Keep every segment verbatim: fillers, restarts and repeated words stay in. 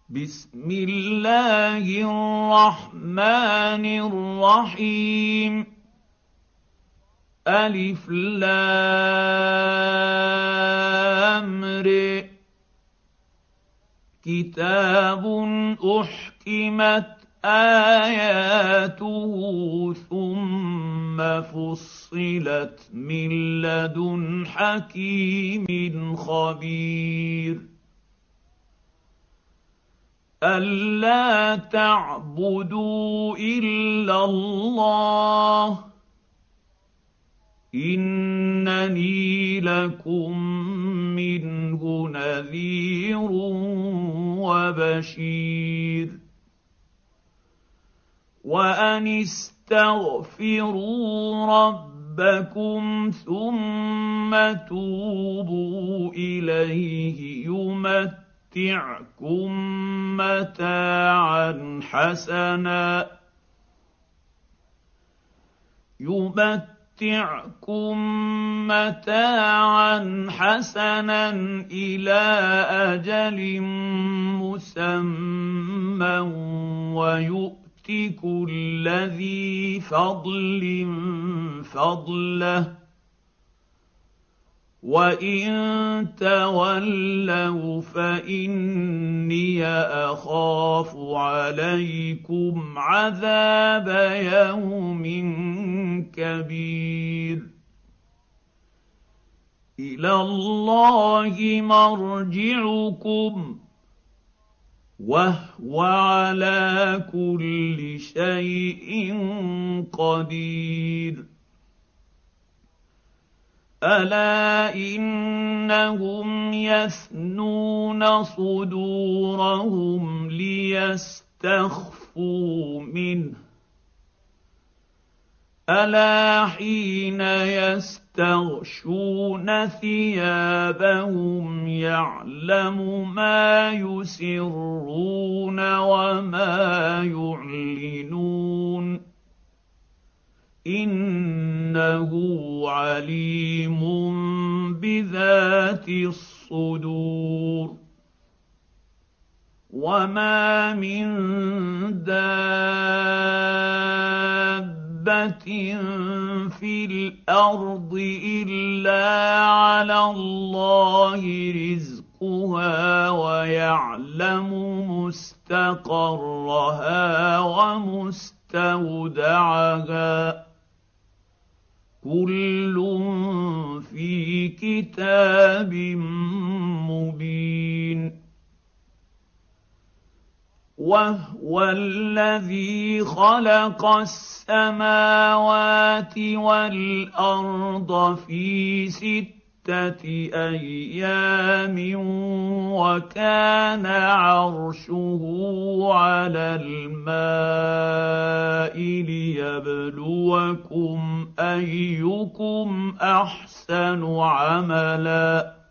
بسم الله الرحمن الرحيم ألف لام ر كتاب أحكمت آياته ثم فصلت من لدن حكيم خبير ألا تعبدوا إلا الله إنني لكم منه نذير وبشير وأن استغفروا ربكم ثم توبوا إليه يمتعكم متاعا حسنا يمتعكم متاعا حسنا إلى أجل مسمى ويؤت كل ذي فضل فضله وإن تولوا فإني أخاف عليكم عذاب يوم كبير إلى الله مرجعكم وهو على كل شيء قدير ألا إنهم يثنون صدورهم ليستخفوا منه ألا حين يستغشون ثيابهم يعلم ما يسرون وما يعلنون إنه عليم بذات الصدور وما من دابة في الأرض إلا على الله رزقها ويعلم مستقرها ومستودعها كل في كتاب مبين وهو الذي خلق السماوات والأرض في ستة أيام وكان عرشه على الماء ليبلوكم أيكم أحسن عملا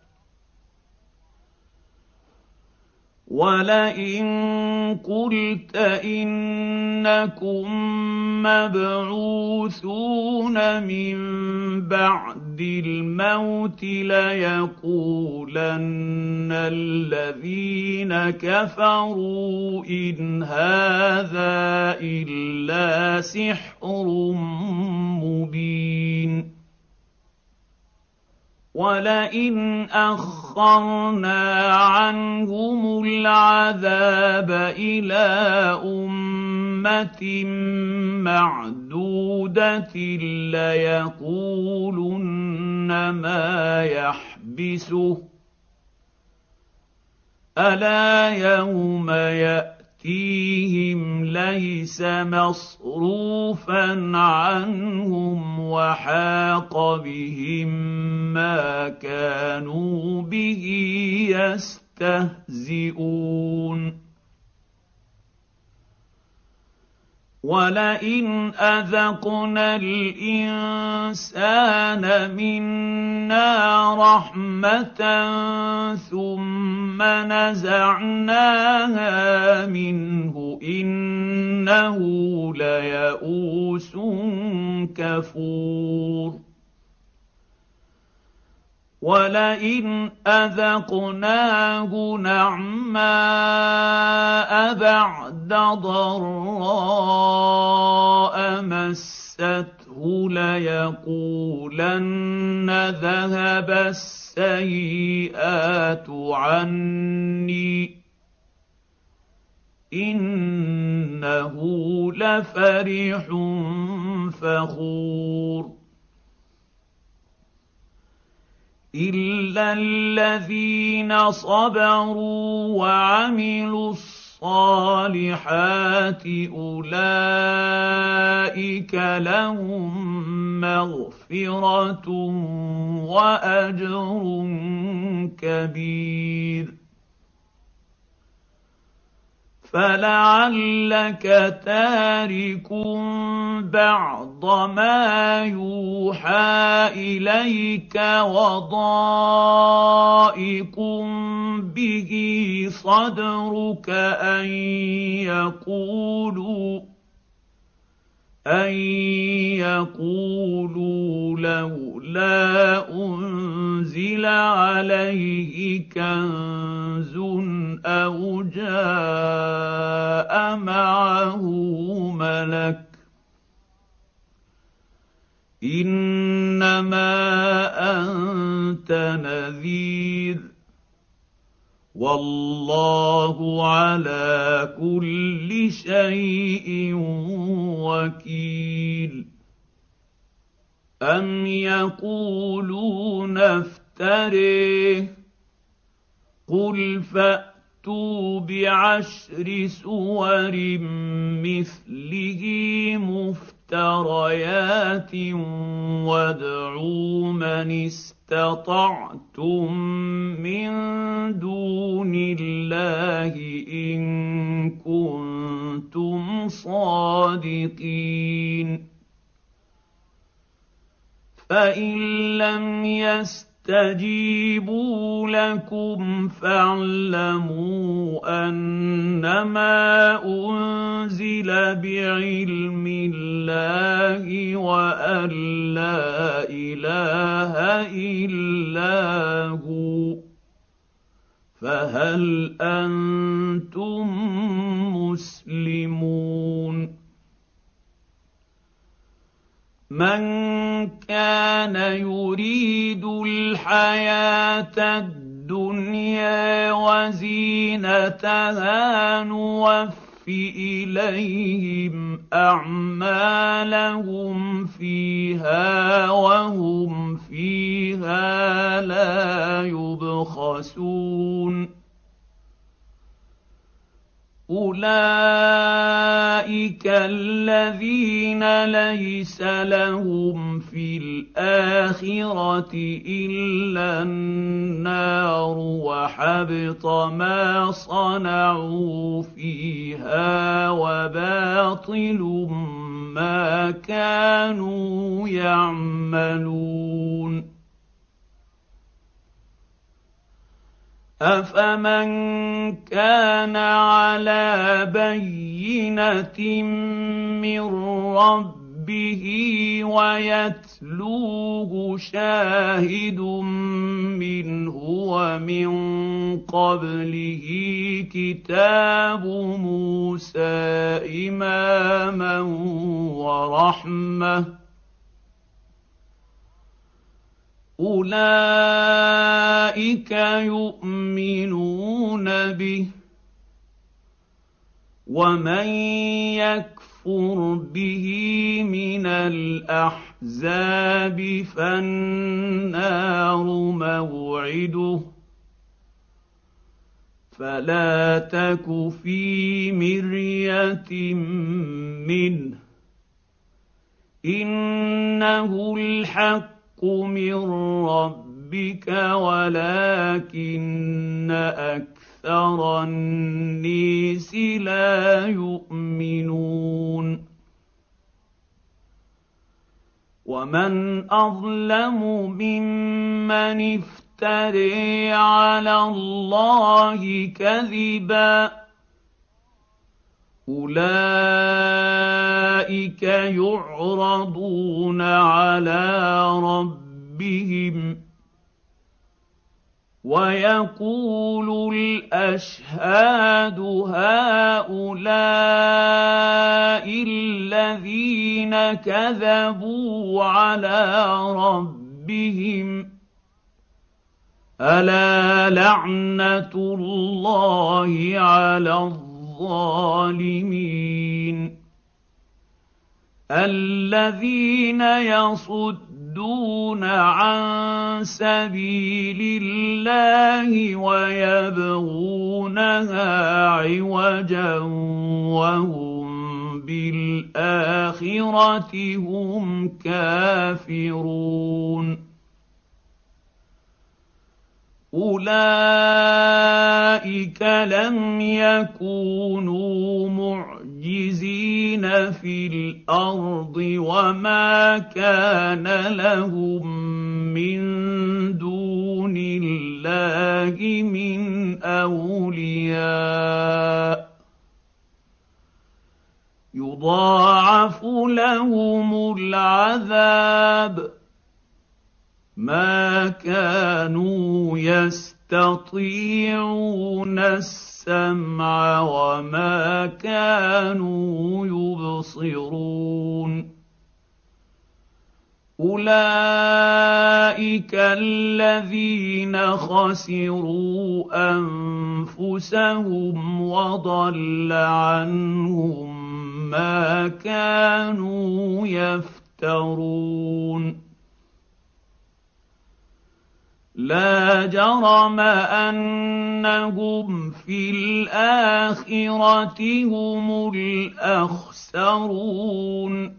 ولئن قلت إنكم مبعوثون من بعد الموت ليقولن الذين كفروا إن هذا إلا سحر مبين ولئن أخرنا عنهم العذاب إلى أمة معدودة ليقولن ما يحبسه ألا يوم يأتيهم ليس مصروفا عنهم وحاق بهم ما كانوا به يستهزئون ولئن أذقنا الإنسان منا رحمة ثم نزعناها منه إنه ليئوس كفور ولئن اذقناه نعماء بعد ضراء مسته ليقولن ذهب السيئات عني انه لفرح فخور الا الذين صبروا وعملوا الصالحات اولئك لهم مغفره واجر كبير فلعلك تارك بعض ما يوحى اليك وضائق به صدرك ان يقولوا أن يقولوا لولا أنزل عليه كنز أو جاء معه ملك إنما أنت نذير والله على كل شيء وكيل أم يقولون افتريه قل فأتوا بعشر سور مثله مفتريات وادعوا من استطعتم من دون الله إن كنتم صادقين فإن لم يستجيبوا لكم فاعلموا أنما أنزل بعلم الله وأن لا إله إلا هو فهل أنتم مسلمون من كان يريد الحياة الدنيا وزينتها نوف إليهم أعمالهم فيها وهم فيها لا يبخسون أولئك الذين ليس لهم في الآخرة إلا النار وحبط ما صنعوا فيها وباطل ما كانوا يعملون أفمن كان على بينة من ربه ويتلوه شاهد منه ومن قبله كتاب موسى إماما ورحمة أولئك يؤمنون به ومن يكفر به من الأحزاب فالنار موعده فلا تك في مرية منه إنه الحق من ربك ولكن أكثر الناس لا يؤمنون ومن أظلم ممن افتري على الله كذبا أولئك يعرضون على ربهم ويقول الاشهاد هؤلاء الذين كذبوا على ربهم الا لعنه الله على الظالمين الذين يصدون عن سبيل الله ويبغونها عوجا وهم بالاخره هم كافرون اولئك لم يكونوا معجزين في الارض وما كان لهم من دون الله من اولياء يضاعف لهم العذاب ما كانوا يستطيعون السمع وما كانوا يبصرون اولئك الذين خسروا انفسهم وضل عنهم ما كانوا يفترون لا جرم انهم في الاخره هم الاخسرون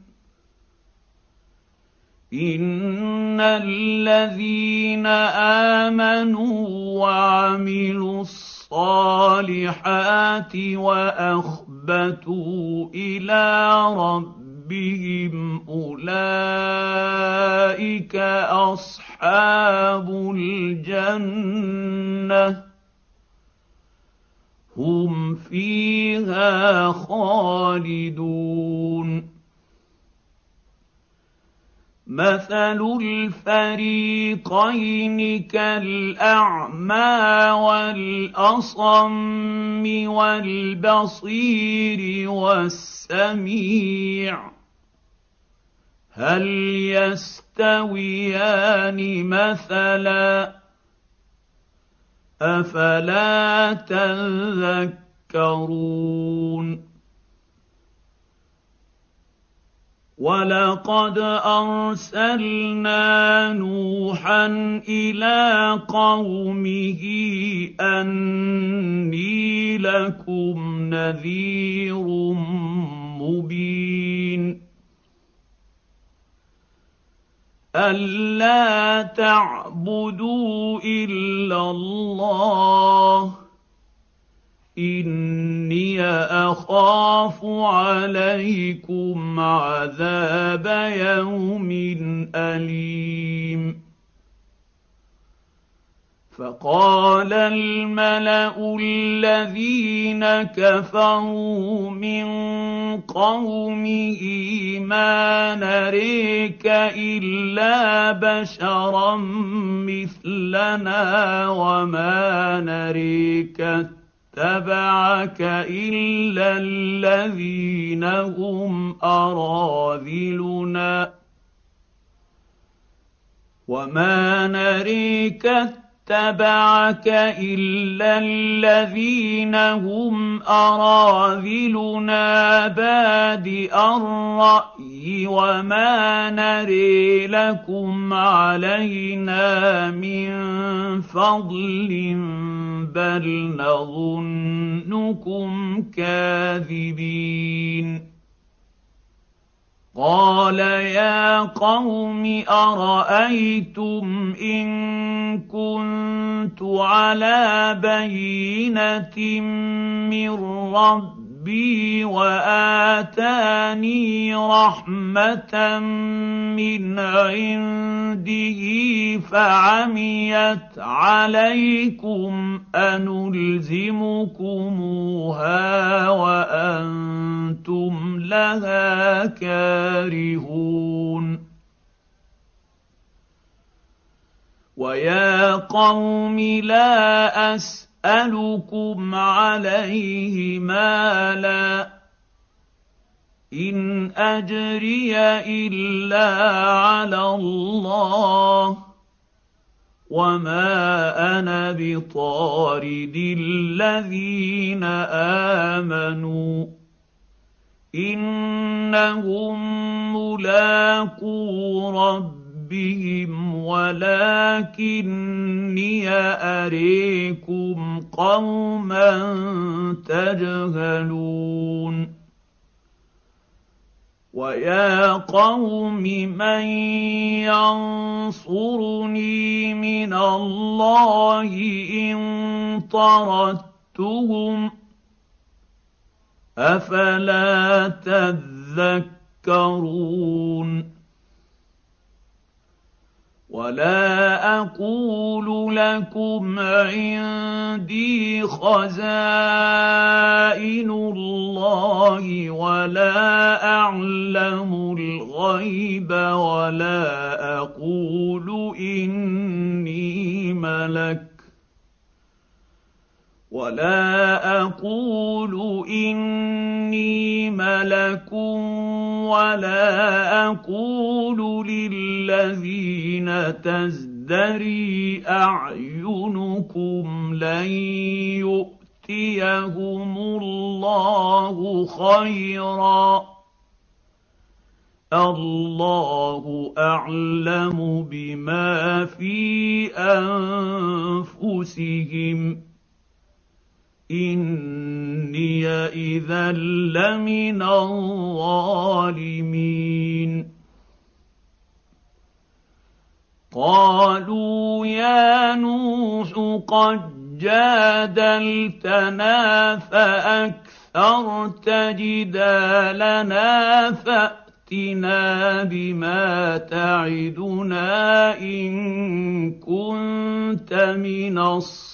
ان الذين امنوا وعملوا الصالحات واخبتوا الى ربهم بهم اولئك اصحاب الجنه هم فيها خالدون مثل الفريقين كالاعمى والاصم والبصير والسميع هل يستويان مثلا افلا تذكرون ولقد ارسلنا نوحا الى قومه اني لكم نذير مبين ألا تعبدوا إلا الله إني أخاف عليكم عذاب يوم أليم فقال الملأ الذين كفروا من قومه ما نريك إلا بشرا مثلنا وما نريك اتبعك إلا الذين هم أراذلنا وما نريك اتبعك إلا الذين هم أراذلنا بادئ الرأي وما نري لكم علينا من فضل بل نظنكم كاذبين قال يا قوم أرأيتم إن كنت على بينة من ربي وآتاني رحمة من عنده فعميت عليكم أنلزمكموها وأنتم لها كارهون ويا قوم لا أسألكم عليه مالا إن أجري إلا على الله وما أنا بطارد الذين آمنوا إنهم ملاقو ربهم ولكني أريكم قوما تجهلون ويا قوم من ينصرني من الله إن طردتهم أفلا تذكرون ولا أقول لكم عندي خزائن الله ولا أعلم الغيب ولا أقول إني ملك ولا أقول إني ملك ولا أقول للذين تزدري أعينكم لن يؤتيهم الله خيرا الله أعلم بما في أنفسهم إني إذا لمن الظالمين قالوا يا نوح قد جادلتنا فأكثرت جدالنا فأتنا بما تعدنا إن كنت من الصالحين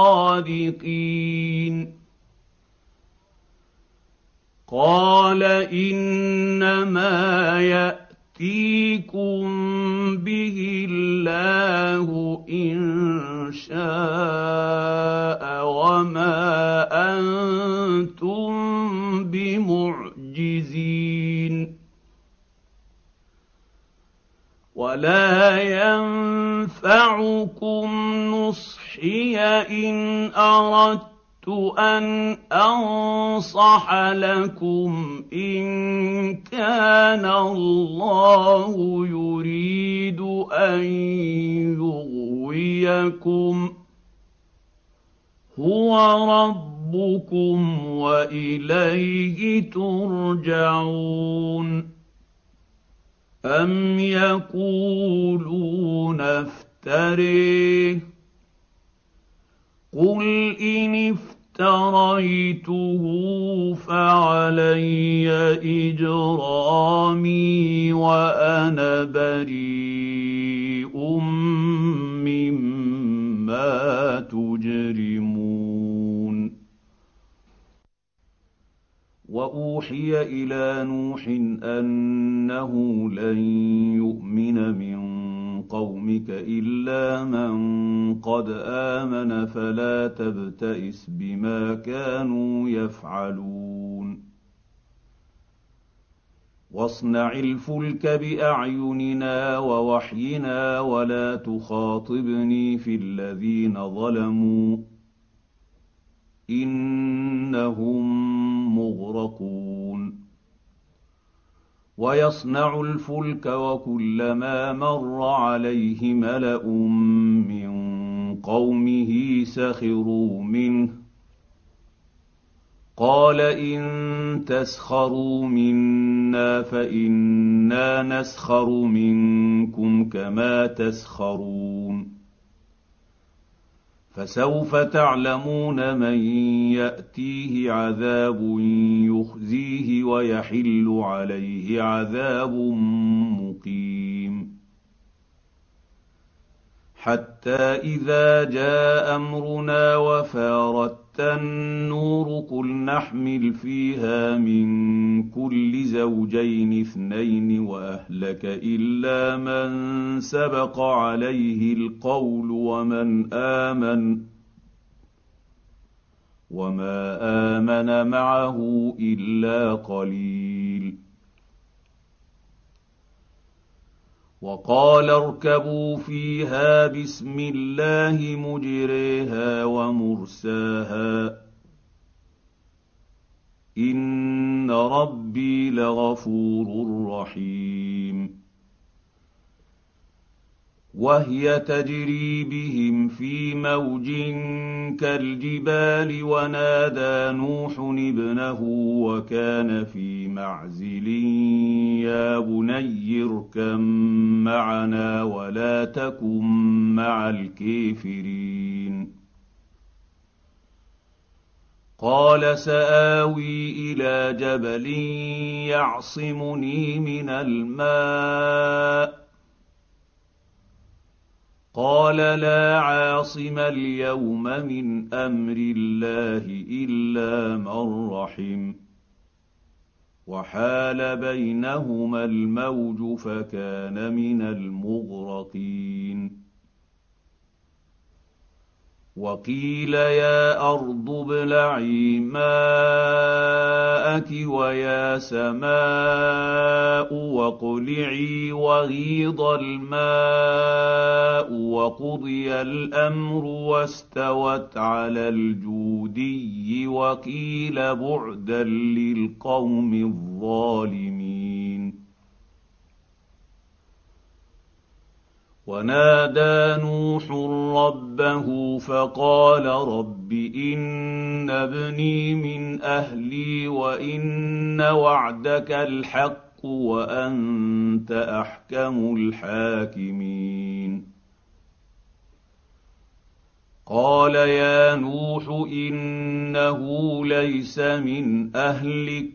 صادقين قال إنما يأتيكم به الله إن شاء وما أنتم بمعجزين ولا ينفعكم نصحي إن أردت أن أنصح لكم إن كان الله يريد أن يغويكم هو ربكم وإليه ترجعون أم يقولون افتريه قل إن افتريته فعلي إجرامي وأنا بريء مما تجرمون وأوحي إلى نوح أنه لن يؤمن من قومك إلا من قد آمن فلا تبتئس بما كانوا يفعلون واصنع الفلك بأعيننا ووحينا ولا تخاطبني في الذين ظلموا إنهم مغرقون ويصنع الفلك وكلما مر عليه ملأ من قومه سخروا منه قال إن تسخروا منا فإنا نسخر منكم كما تسخرون فسوف تعلمون من يأتيه عذاب يخزيه ويحل عليه عذاب مقيم حتى إذا جاء أمرنا وفارت التنور قل نحمل فيها من كل زوجين اثنين وأهلك إلا من سبق عليه القول ومن آمن وما آمن معه إلا قليل. وقال اركبوا فيها بسم الله مجريها ومرساها إن ربي لغفور رحيم. وهي تجري بهم في موج كالجبال ونادى نوح ابنه وكان في معزل يا بني اركب معنا ولا تكن مع الكافرين. قال سآوي إلى جبل يعصمني من الماء قال لا عاصم اليوم من أمر الله إلا من رحم وحال بينهما الموج فكان من المغرقين. وقيل يا أرض ابلعي ماءك ويا سماء واقلعي وغيض الماء وقضي الأمر واستوت على الجودي وقيل بعدا للقوم الظالمين. ونادى نوح ربه فقال رب إن ابني من أهلي وإن وعدك الحق وأنت أحكم الحاكمين. قال يا نوح إنه ليس من أهلك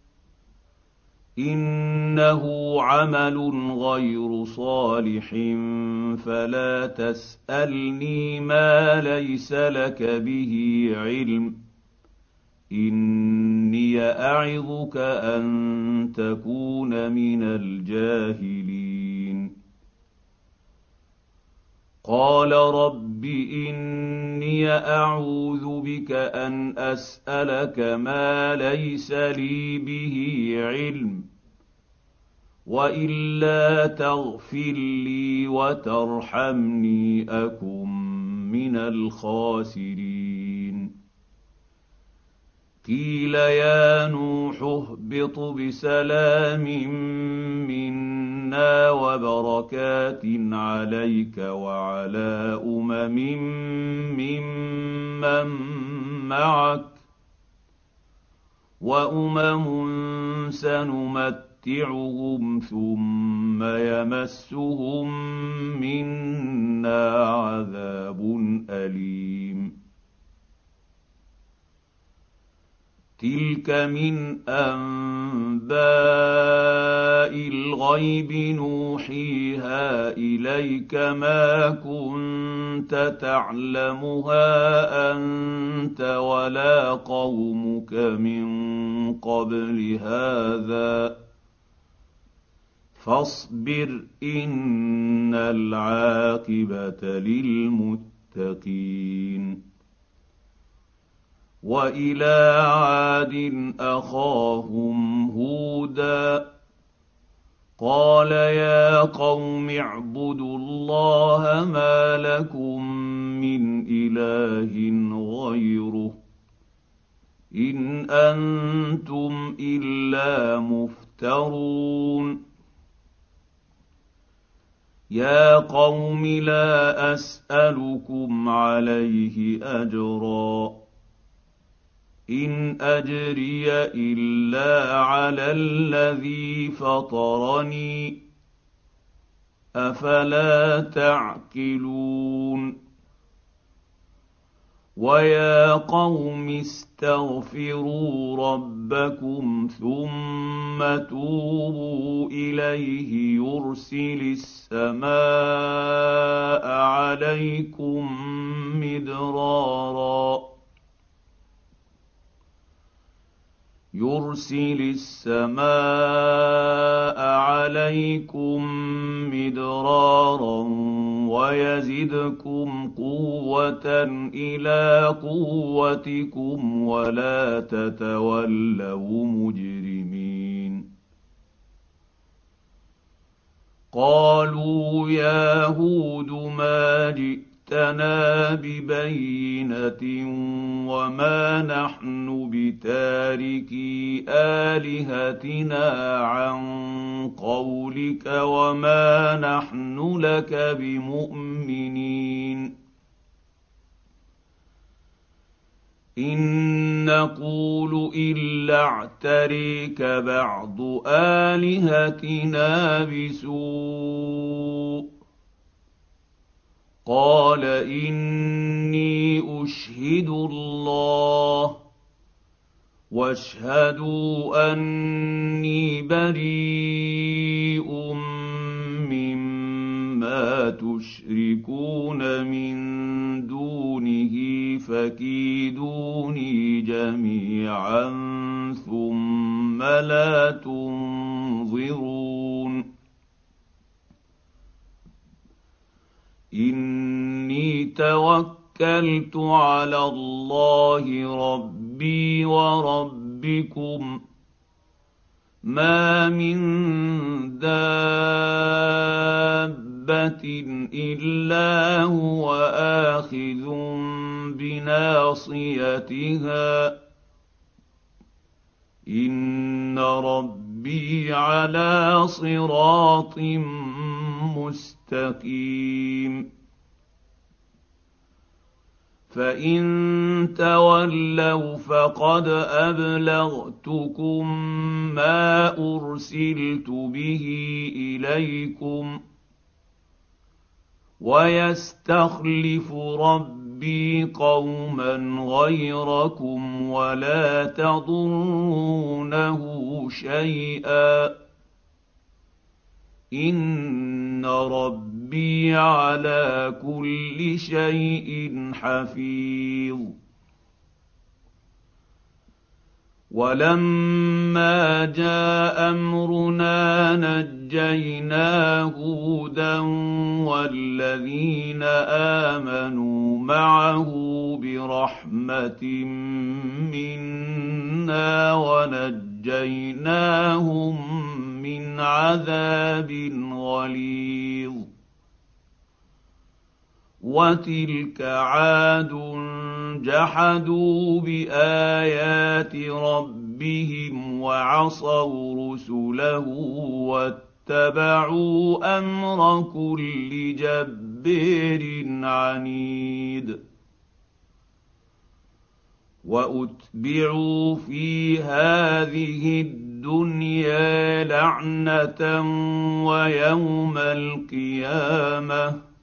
إنه عمل غير صالح فلا تسألني ما ليس لك به علم إني أعظك أن تكون من الجاهلين. قال رب إني أعوذ بك أن أسألك ما ليس لي به علم وإلا تغفر لي وترحمني أكن من الخاسرين. قيل يا نوح اهبط بسلام منا وبركات عليك وعلى أمم ممن معك وأمم سنمتعهم ثم يمسهم منا عذاب أليم. تلك من أنباء الغيب نوحيها إليك ما كنت تعلمها أنت ولا قومك من قبل هذا فاصبر إن العاقبة للمتقين. وإلى عاد أخاهم هودا قال يا قوم اعبدوا الله ما لكم من إله غيره إن أنتم إلا مفترون. يا قوم لا أسألكم عليه أجرا إن أجري إلا على الذي فطرني أفلا تعقلون. ويا قوم استغفروا ربكم ثم توبوا إليه يرسل السماء عليكم مدرارا يرسل السماء عليكم مدرارا ويزدكم قوة إلى قوتكم ولا تتولوا مجرمين. قالوا يا هود ما جئتنا ببينة وما نحن بتاركي آلهتنا عن قولك وما نحن لك بمؤمنين. إن نقول إلا اعتريك بعض آلهتنا بسوء. قال إني أشهد الله واشهدوا أني بريء مما تشركون من دونه فكيدوني جميعا ثم لا تنظرون. إني توكلت على الله ربي وربكم ما من دابة إلا هو آخذ بناصيتها إن ربي على صراط مستقيم. فإن تولوا فقد أبلغتكم ما أرسلت به إليكم ويستخلف ربي قوما غيركم ولا تضرونه شيئا إن ربي على كل شيء حفيظ. ولما جاء أمرنا نجينا هودا والذين آمنوا معه برحمة منا ونجيناهم من عذاب غليظ. وتلك عاد جحدوا بآيات ربهم وعصوا رسله واتبعوا أمر كل جبار عنيد. وأتبعوا في هذه الدنيا لعنة ويوم القيامة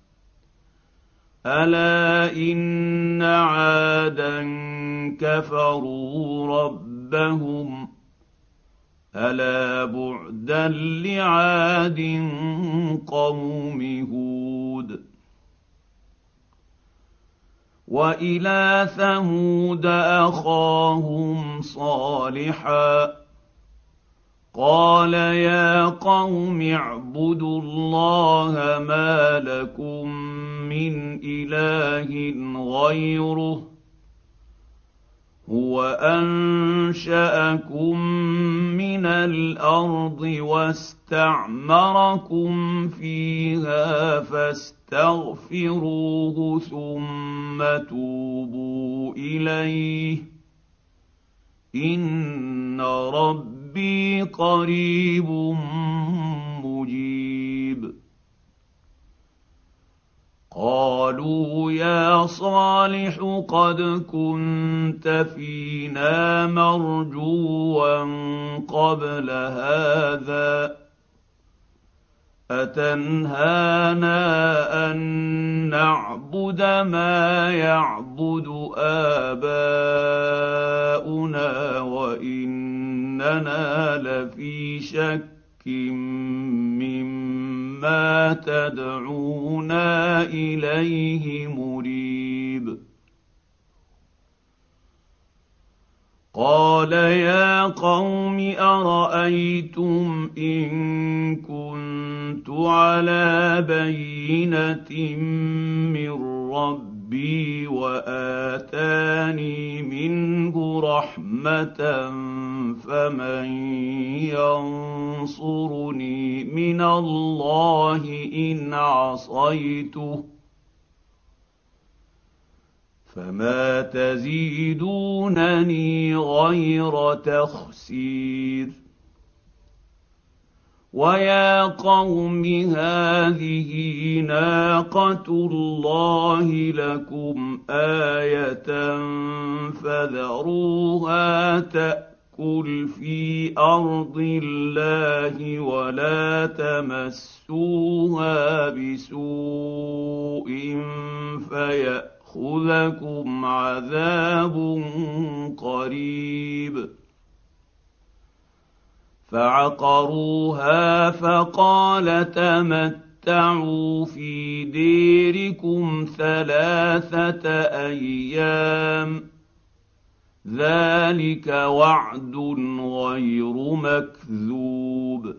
ألا إن عادا كفروا ربهم ألا بعدا لعاد قوم هود. وإلى ثمود أخاهم صالحا قال يا قوم اعبدوا الله ما لكم من إله غيره هو أنشأكم من الأرض واستعمركم فيها فاستغفروه ثم توبوا إليه إن ربي قريب مجيب. قالوا يا صالح قد كنت فينا مرجوا قبل هذا أتنهانا أن نعبد ما يعبد آباؤنا وإننا لفي شك مما تدعونا إليه مريب. قال يا قوم أرأيتم إن كنت على بينة من ربي وآتاني منه رحمة فمن ينصرني من الله إن عصيته فما تزيدونني غير تخسير ويا قوم هذه ناقة الله لكم آية فذروها تأكل في أرض الله ولا تمسوها بسوء فيأتي يأخذكم عذاب قريب فعقروها فقال تمتعوا في ديركم ثلاثة أيام ذلك وعد غير مكذوب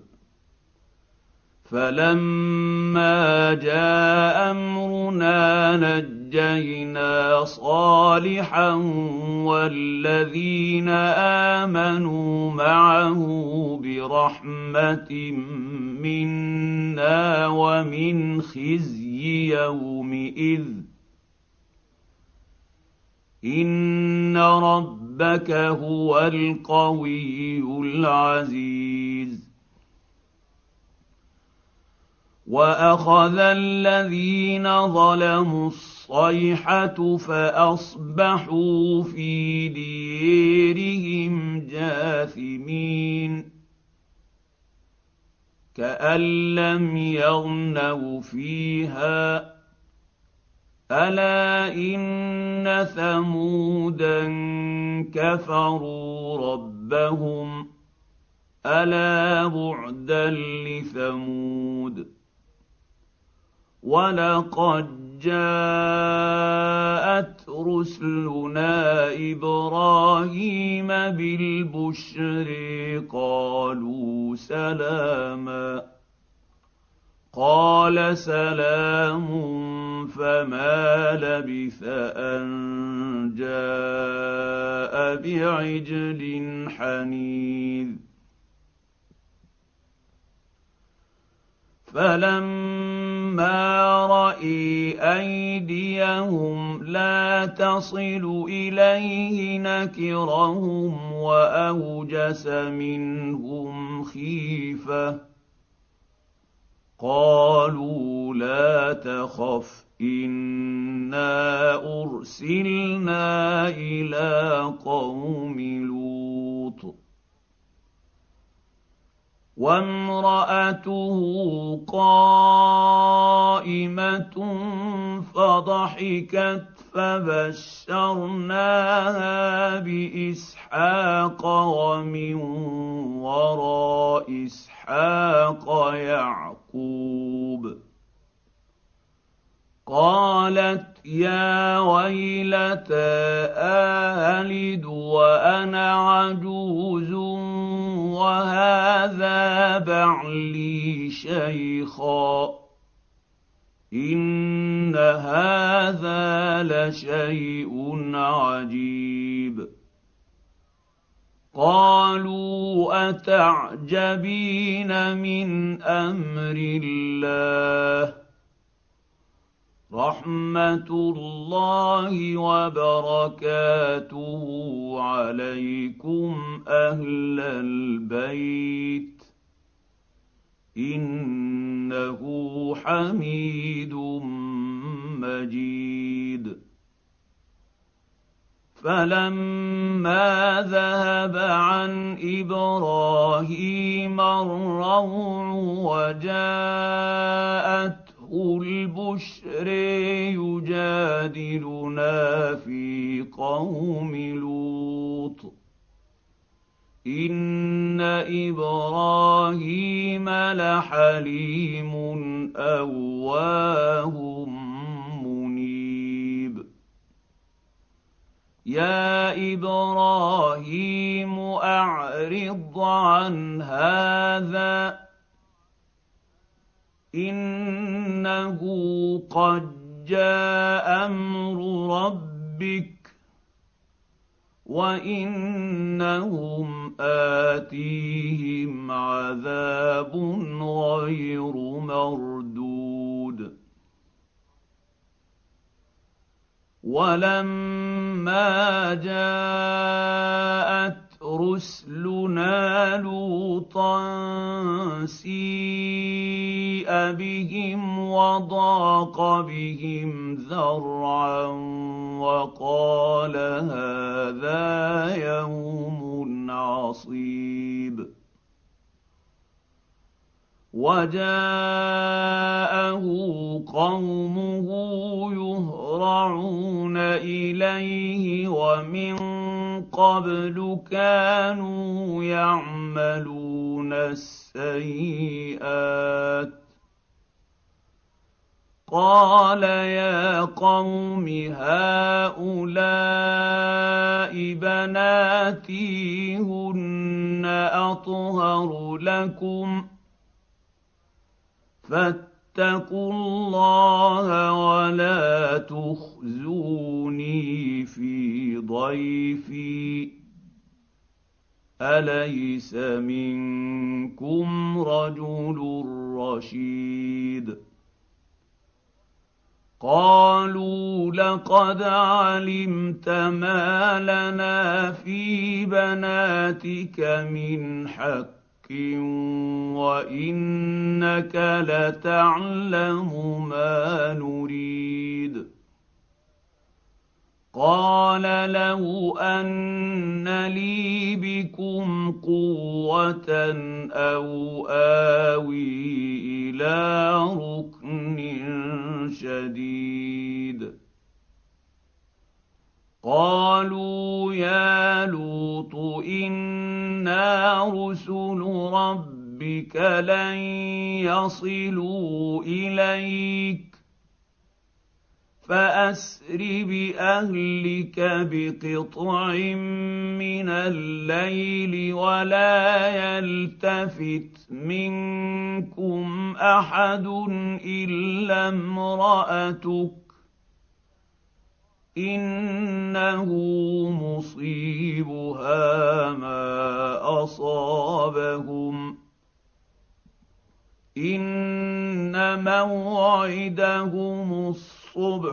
فلما جاء أمرنا نجينا صالحا والذين آمنوا معه برحمة منا ومن خزي يومئذ إن ربك هو القوي العزيز وأخذ الذين ظلموا الصيحة فأصبحوا في ديرهم جاثمين كأن لم يغنوا فيها ألا إن ثمودا كفروا ربهم ألا بعدا لثمود ولقد جاءت رسلنا إبراهيم بالبشر قالوا سلاما قال سلام فما لبث أن جاء بعجل حنيذ فلما رأي أيديهم لا تصل إليه نكرهم وأوجس منهم خيفة قالوا لا تخف إنا أرسلنا إلى قوم لوط وامرأته قائمة فضحكت فبشرناها بإسحاق ومن وراء إسحاق يعقوب قالت يا ويلتى ألد وأنا عجوز وهذا بعلي شيخا إن هذا لشيء عجيب قالوا أتعجبين من أمر الله رحمة الله وبركاته عليكم أهل البيت إنه حميد مجيد فلما ذهب عن إبراهيم الروع وجاءت البشر يجادلنا في قوم لوط إن إبراهيم لحليم أواه منيب يا إبراهيم أعرض عن هذا إنه قد جاء أمر ربك وإنهم آتيهم عذاب غير مردود ولما جاءت رسلنا لوطا سيء بهم وضاق بهم ذرعا وقال هذا يوم عصيب وجاءه قومه يهرعون إليه ومن قبل كانوا يعملون السيئات قال يا قوم هؤلاء بناتي هن أطهر لكم فاتقوا الله ولا تخزوني في ضيفي أليس منكم رجل رشيد قالوا لقد علمت ما لنا في بناتك من حق وإنك لتعلم ما نريد قال لو أن لي بكم قوة أو آوي إلى ركن شديد قالوا يا لوط إنا رسل ربك لن يصلوا إليك فأسر بأهلك بقطع من الليل ولا يلتفت منكم أحد إلا امرأتك إنه مصيبها ما أصابهم إن موعدهم الصبح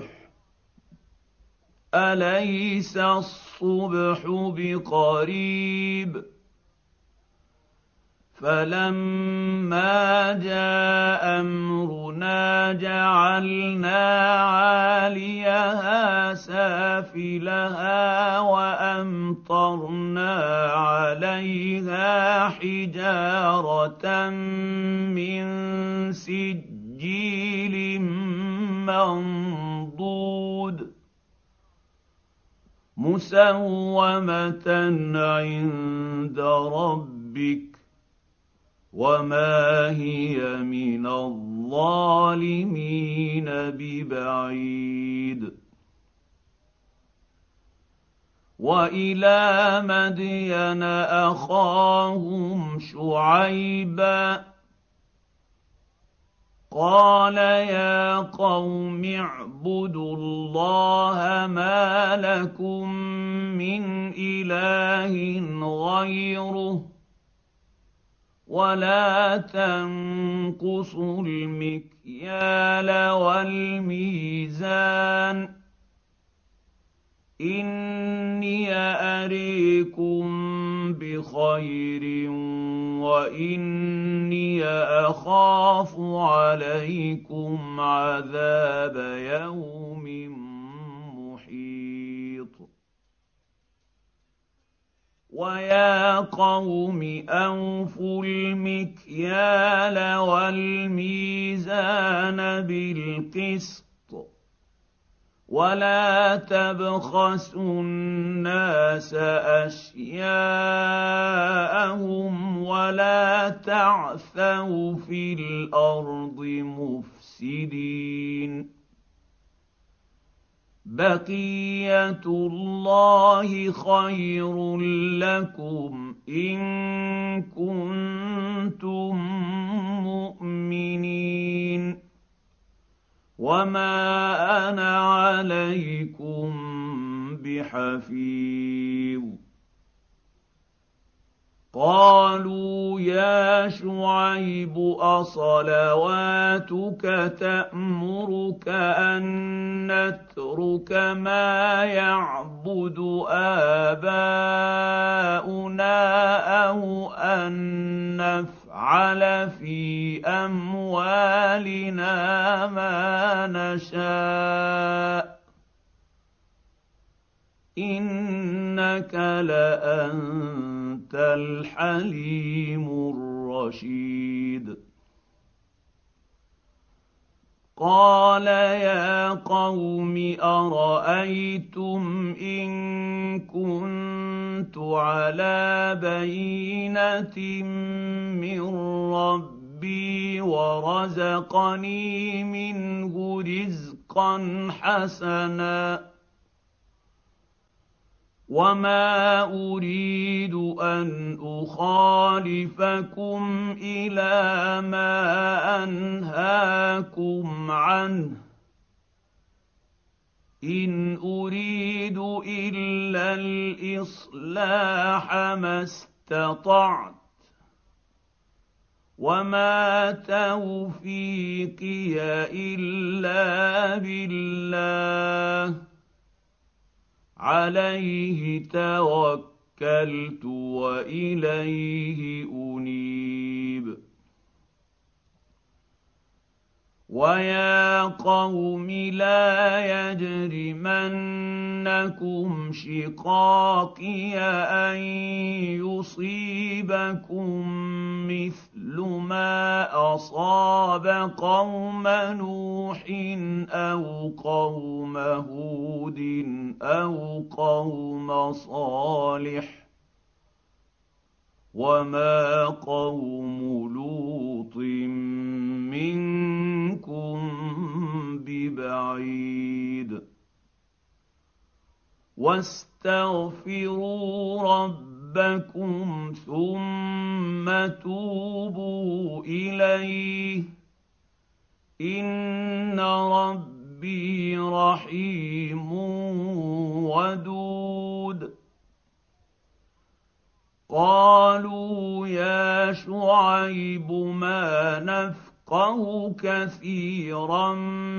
أليس الصبح بقريب فلما جاء أمرنا جعلنا عاليها سافلها وأمطرنا عليها حجارة من سجيل منضود مسومة عند ربك وما هي من الظالمين ببعيد وإلى مدين أخاهم شعيبا قال يا قوم اعبدوا الله ما لكم من إله غيره ولا تنقصوا المكيال والميزان إني أريكم بخير وإني أخاف عليكم عذاب يوم محيط ويا قوم أوفوا المكيال والميزان بالقسط ولا تبخسوا الناس أشياءهم ولا تعثوا في الأرض مفسدين بقيه الله خير لكم ان كنتم مؤمنين وما انا عليكم بحفيظ قالوا يا شعيب اصلواتك تامرك ان نترك ما يعبد اباؤنا او ان نفعل في اموالنا ما نشاء انك لانت الحليم الرشيد قال يا قوم ارايتم ان كنت على بينه من ربي ورزقني منه رزقا حسنا وما اريد ان اخالفكم الى ما انهاكم عنه ان اريد الا الاصلاح ما استطعت وما توفيقي الا بالله عليه توكلت واليه انيب ويا قوم لا يجرمنكم شقاقي ان يصيبكم مثل ما اصاب قوم نوح او قوم هود او قوم صالح وما قوم لوط منكم ببعيد واستغفروا ربكم ثم توبوا اليه ان ربي رحيم ودود قالوا يا شعيب ما نفقه كثيرا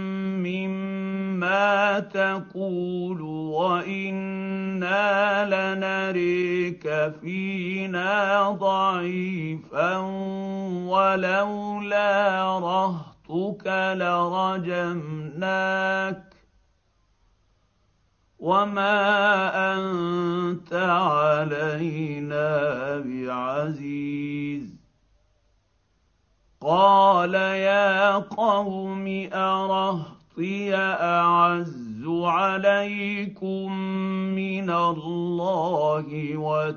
مما تقول وانا لنريك فينا ضعيفا ولولا رهطك لرجمناك وما انت علينا بعزيز قال يا قوم ارهطي اعز عليكم من الله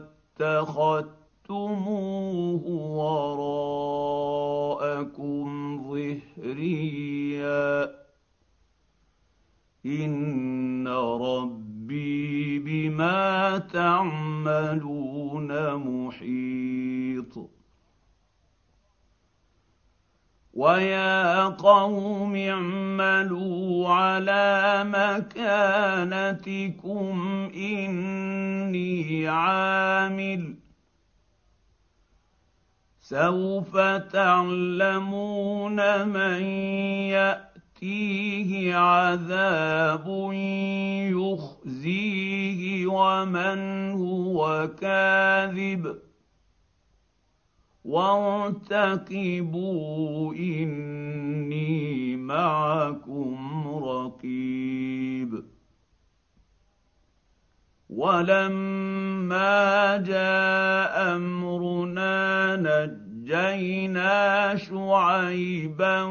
واتخذتموه وراءكم ظهريا ان ربي بما تعملون محيط ويا قوم اعملوا على مكانتكم اني عامل سوف تعلمون من يأتيه عذاب يخزيه ومن هو كاذب وارتقبوا إني معكم رقيب ولما جاء أمرنا نجينا شعيبا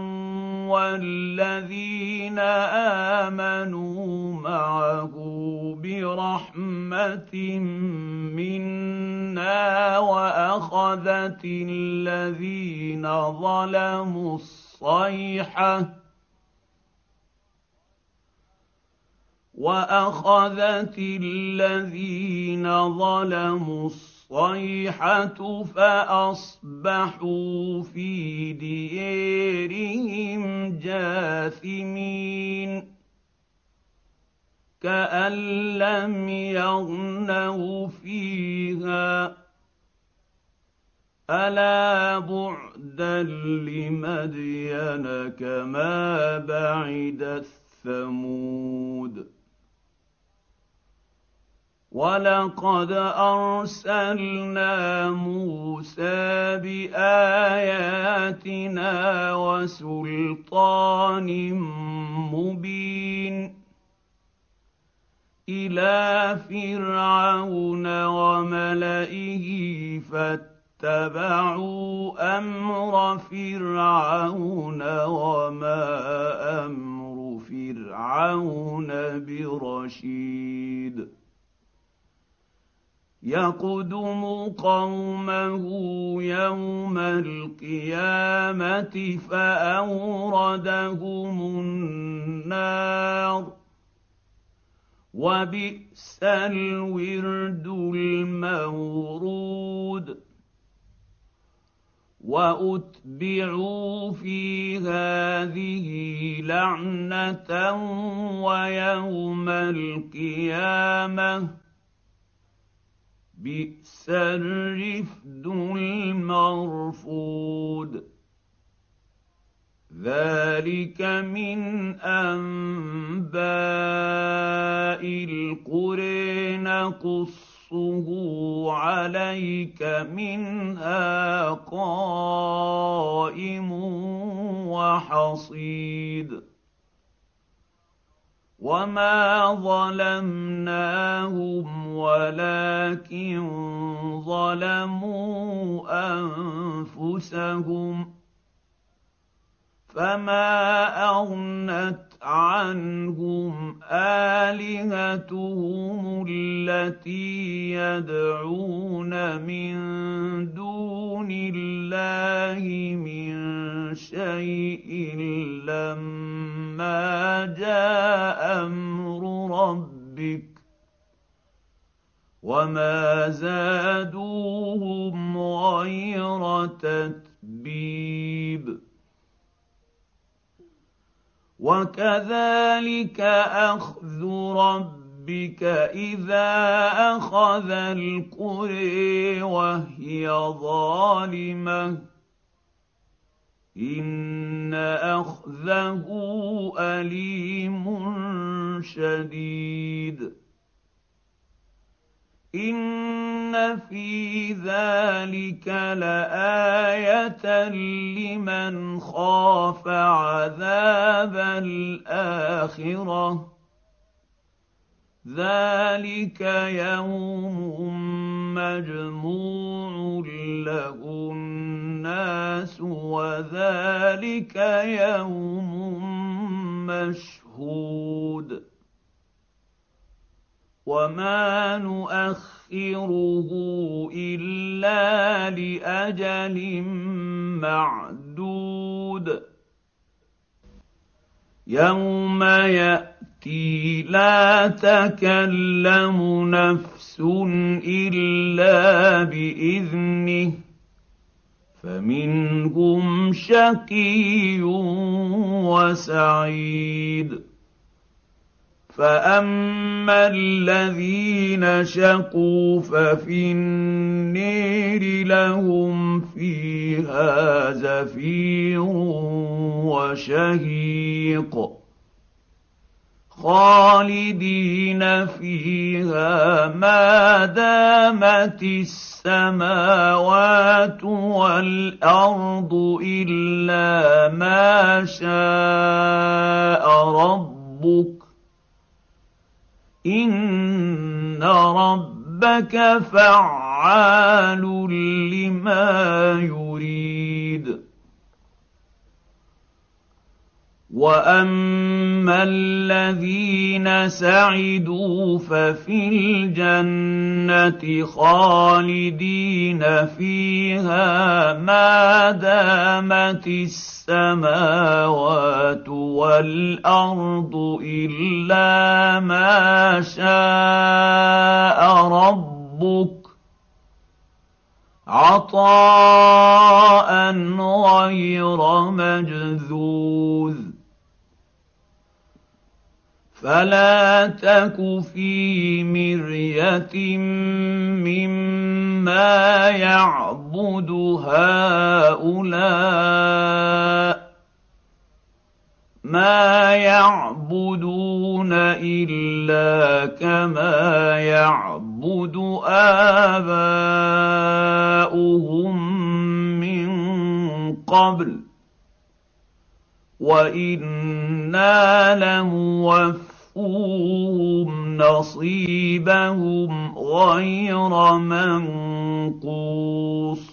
والذين آمنوا معه برحمة منا وأخذت الذين ظلموا الصيحة واخذت الذين ظلموا الصيحه فاصبحوا في ديارهم جاثمين كأن لم يغنوا فيها ألا بعدا لمدين كما بعدت ثمود ولقد أرسلنا موسى بآياتنا وسلطان مبين إلى فرعون وملئه فاتبعوا أمر فرعون وما أمر فرعون برشيد يقدم قومه يوم القيامة فأوردهم النار وبئس الورد المورود وأتبعوا في هذه لعنة ويوم القيامة بئس الرفد المرفود ذلك من أنباء القرى نقصه عليك منها قائم وحصيد وما ظلمناهم ولكن ظلموا أنفسهم فما أغنت عنهم آلهتهم التي يدعون من دون الله من شيء لما جاء أمر ربك وما زادوهم غير تتبيب وكذلك أخذ ربك إذا أخذ القرى وهي ظالمة إن أخذه أليم شديد إن في ذلك لآية لمن خاف عذاب الآخرة ذلك يوم مجموع له الناس وذلك يوم مشهود وما نؤخره إلا لأجل معدود يوم يأتي لا تكلم نفس إلا بإذنه فمنهم شقي وسعيد فأما الذين شقوا ففي النير لهم فيها زفير وشهيق خالدين فيها ما دامت السماوات والأرض إلا ما شاء ربك إن ربك فعال لما يريد وَأَمَّا الَّذِينَ سَعِدُوا فَفِي الْجَنَّةِ خَالِدِينَ فِيهَا مَا دَامَتِ السَّمَاوَاتُ وَالْأَرْضُ إِلَّا مَا شَاءَ رَبُّكَ عَطَاءً غَيْرَ مَجْذُوذٍ فَلَا تَكُ فِي مِرْيَةٍ مِّمَّا يَعْبُدُ هَٰؤُلَاءِ مَا يَعْبُدُونَ إِلَّا كَمَا يَعْبُدُ آبَاؤُهُم مِّن قَبْلُ وَإِنَّا لَمُوَفُّوهُمْ نَصِيبَهُمْ غَيْرَ مَنقُوصٍ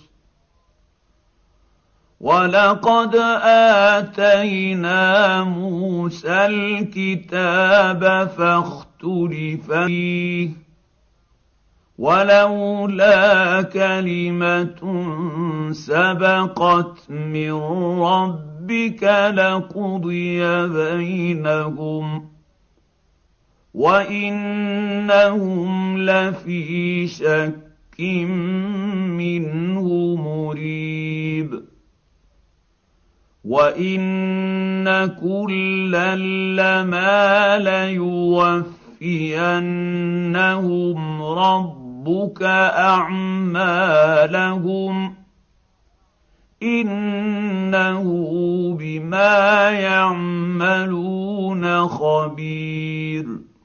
وَلَقَدْ آتَيْنَا مُوسَى الْكِتَابَ فَاخْتُلِفَ فِيهِ وَلَوْلَا كَلِمَةٌ سَبَقَتْ مِن رَّبِّكَ لَقُضِيَ بَيْنَهُمْ وَإِنَّهُمْ لَفِي شَكٍّ مِّنْهُ مُرِيبٍ وَإِنَّ كُلًّا لَّمَّا لَيُوَفِّيَنَّهُمْ رَبُّكَ أَعْمَالَهُمْ إِنَّهُ بِمَا يَعْمَلُونَ خَبِيرٌ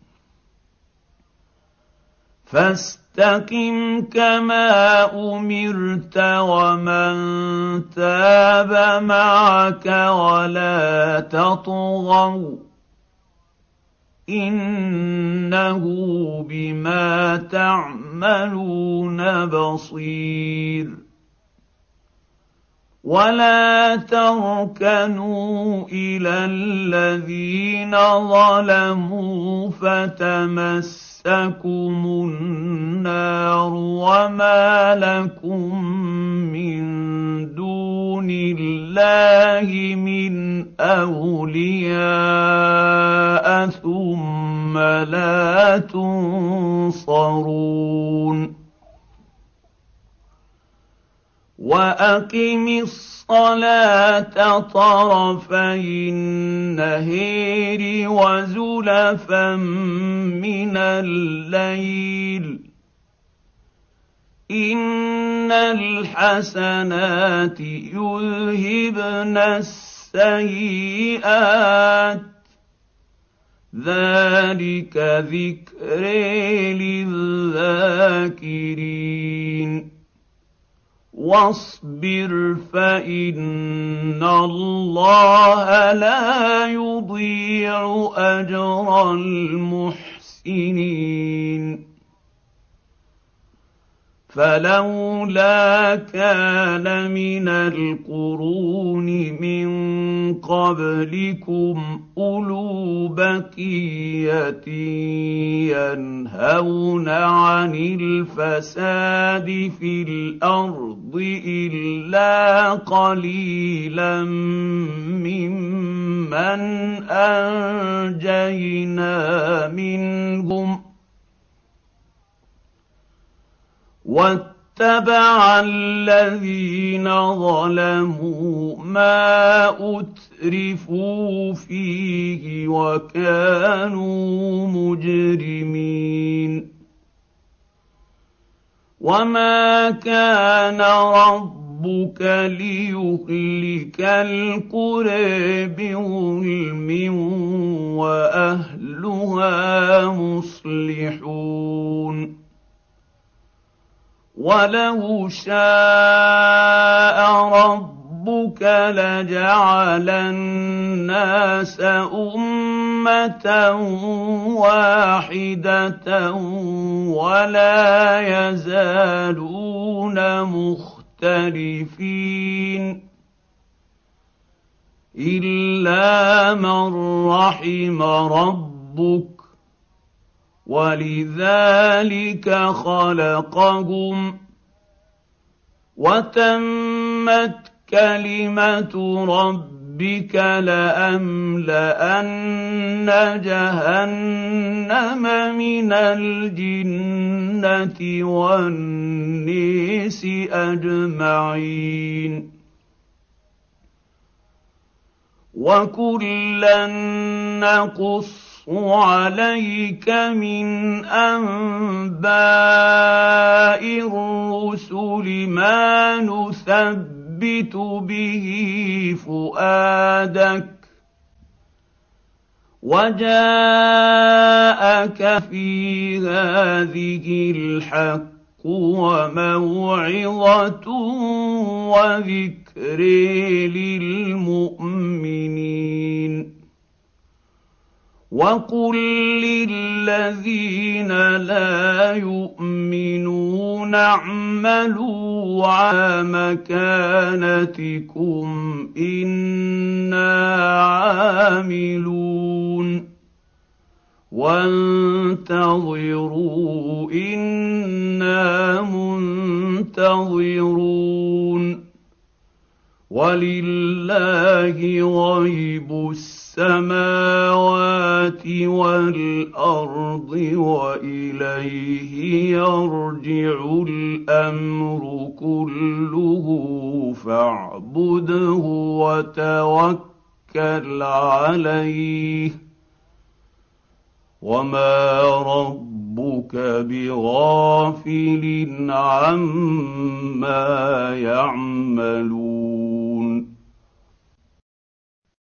فَاسْتَقِمْ كَمَا أُمِرْتَ وَمَن تَابَ مَعَكَ وَلَا تَطْغَوْا إِنَّهُ بِمَا تَعْمَلُونَ بَصِيرٌ وَلَا تَرْكَنُوا إِلَى الَّذِينَ ظَلَمُوا فَتَمَسَّكُمُ النَّارُ وَمَا لَكُم مِّن دُونِ اللَّهِ مِنْ أَوْلِيَاءَ ثُمَّ لَا تُنصَرُونَ وَأَقِمِ الصَّلَاةَ طَرَفَيِ النَّهَارِ وَزُلَفًا مِّنَ اللَّيْلِ ۚ إِنَّ الْحَسَنَاتِ يُذْهِبْنَ السَّيِّئَاتِ ۚ ذَٰلِكَ ذِكْرٌ لِّلذَّاكِرِينَ وَاصْبِرْ فَإِنَّ اللَّهَ لَا يُضِيعُ أَجْرَ الْمُحْسِنِينَ فَلَوْلَا كَانَ مِنَ الْقُرُونِ مِن قَبْلِكُمْ أُولُو بَقِيَّةٍ يَنْهَوْنَ عَنِ الْفَسَادِ فِي الْأَرْضِ إِلَّا قَلِيلًا مِّمَّنْ أَنجَيْنَا مِنْهُمْ ۗ وَاتَّبَعَ الَّذِينَ ظَلَمُوا مَا أُتْرِفُوا فِيهِ وَكَانُوا مُجْرِمِينَ وَمَا كَانَ رَبُّكَ لِيُهْلِكَ الْقُرَىٰ بِظُلْمٍ وَأَهْلُهَا مُصْلِحُونَ وَلَوْ شَاءَ رَبُّكَ لَجَعَلَ النَّاسَ أُمَّةً وَاحِدَةً وَلَا يَزَالُونَ مُخْتَلِفِينَ إلا من رحم ربك ولذلك خلقهم وتمت كلمة ربك لأملأن جهنم من الجنة والناس أجمعين وكلا نقص عليك من أنباء الرسل ما نثبت به فؤادك وجاءك في هذه الحق وموعظة وذكر للمؤمنين وقل للذين لا يؤمنون اعملوا على مكانتكم إنا عاملون وانتظروا إنا منتظرون ولله غيب السماوات والأرض وإليه يرجع الأمر كله فاعبده وتوكل عليه وما ربك بغافل عما يعملون